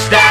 stand.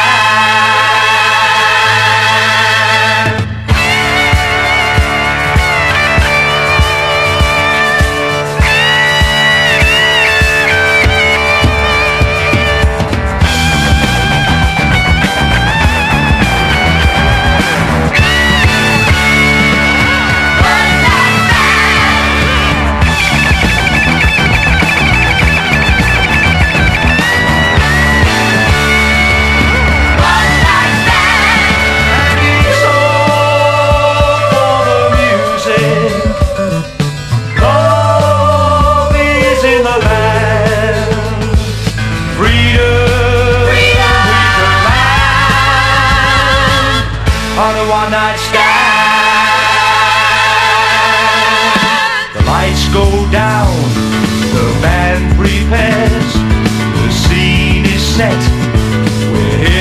On a one-night stand, the lights go down, the band prepares, the scene is set.